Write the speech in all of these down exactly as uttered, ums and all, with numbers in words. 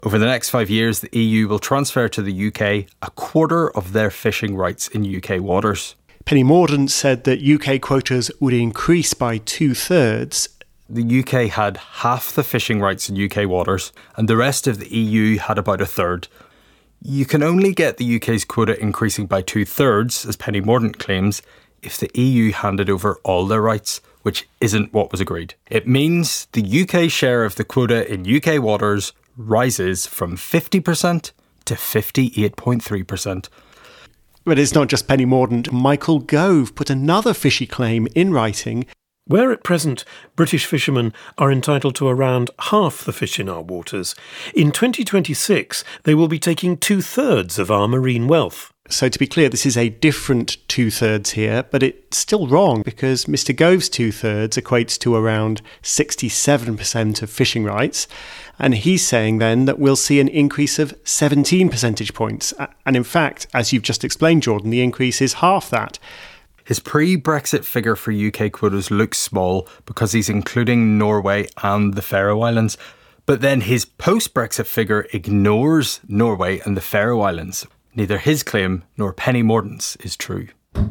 Over the next five years, the E U will transfer to the U K a quarter of their fishing rights in U K waters. Penny Mordaunt said that U K quotas would increase by two-thirds. The U K had half the fishing rights in U K waters, and the rest of the E U had about a third. You can only get the U K's quota increasing by two-thirds, as Penny Mordaunt claims, if the E U handed over all their rights, which isn't what was agreed. It means the U K share of the quota in U K waters rises from fifty percent to fifty-eight point three percent. But it's not just Penny Mordaunt. Michael Gove put another fishy claim in writing. Where at present British fishermen are entitled to around half the fish in our waters, in twenty twenty-six they will be taking two-thirds of our marine wealth. So to be clear, this is a different two-thirds here, but it's still wrong because Mister Gove's two-thirds equates to around sixty-seven percent of fishing rights. And he's saying then that we'll see an increase of seventeen percentage points. And in fact, as you've just explained, Jordan, the increase is half that. His pre-Brexit figure for U K quotas looks small because he's including Norway and the Faroe Islands. But then his post-Brexit figure ignores Norway and the Faroe Islands. Neither his claim nor Penny Mordaunt's is true.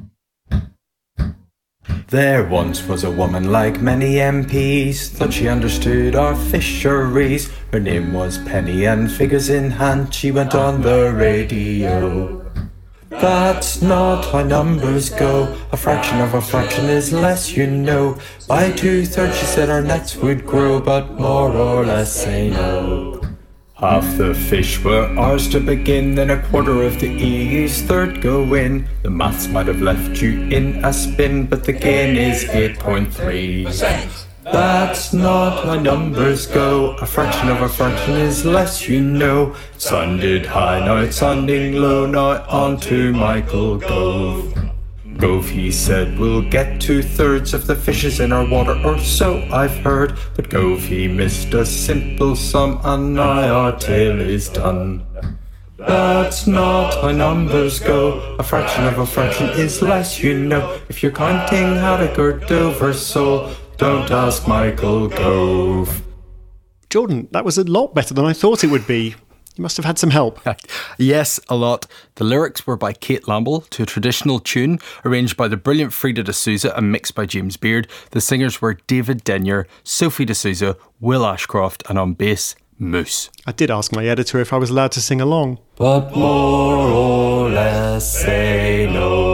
There once was a woman like many M Ps, thought she understood our fisheries. Her name was Penny, and figures in hand she went on the radio. That's not how numbers go, a fraction of a fraction is less, you know. By two-thirds she said our nets would grow, but more or less say no. Half the fish were ours to begin, then a quarter of the E U's third go in. The maths might have left you in a spin, but the gain is eight point three percent. That's not how numbers go, a fraction of a fraction is less, you know. It sounded high, now it's sounding low, now on to Michael Gove. Gove, he said, we'll get two-thirds of the fishes in our water, or so I've heard. But Gove, he missed a simple sum, and now our tale is done. That's not how numbers go, a fraction of a fraction is less, you know. If you're counting haddock or Dover sole, don't ask Michael Gove. Jordan, that was a lot better than I thought it would be. You must have had some help. Yes, a lot. The lyrics were by Kate Lamble to a traditional tune arranged by the brilliant Frida D'Souza and mixed by James Beard. The singers were David Denyer, Sophie D'Souza, Will Ashcroft, and on bass, Moose. I did ask my editor if I was allowed to sing along. But more or less say no.